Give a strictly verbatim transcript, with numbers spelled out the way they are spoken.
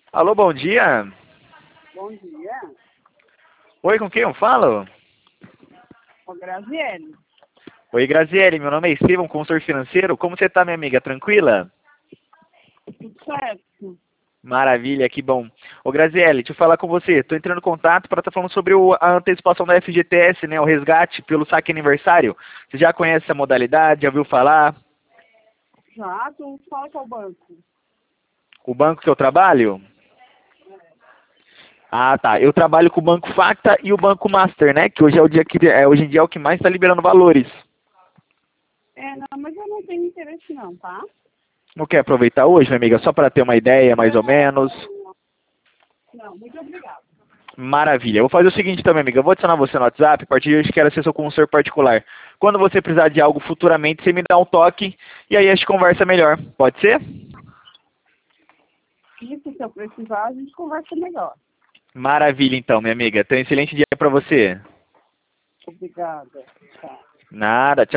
Alô, bom dia. Bom dia. Oi, com quem eu falo? Ô, Graziele. Oi, Graziele, meu nome é Estevam, consultor financeiro. Como você tá, minha amiga? Tranquila? Tudo certo? Maravilha, que bom. Ô, Graziele, deixa eu falar com você. Tô entrando em contato para estar falando sobre o- a antecipação da F G T S, né? O resgate pelo saque aniversário. Você já conhece essa modalidade? Já ouviu falar? Já, tu fala com o banco. O banco que eu trabalho? Ah, tá. Eu trabalho com o Banco Facta e o Banco Master, né? Que hoje é o dia que é, hoje em dia é o que mais está liberando valores. É, não, mas eu não tenho interesse não, tá? Não quer aproveitar hoje, minha amiga? Só para ter uma ideia, mais ou Não, menos. não, não. Não, muito obrigada. Maravilha. Eu vou fazer o seguinte também, amiga. Eu vou adicionar você no WhatsApp. A partir de hoje quero ser seu consultor particular. Quando você precisar de algo futuramente, você me dá um toque e aí a gente conversa melhor. Pode ser? Isso, se eu precisar, a gente conversa melhor. Maravilha, então, minha amiga. Tenha um excelente dia para você. Obrigada. Tá. Nada. Tchau.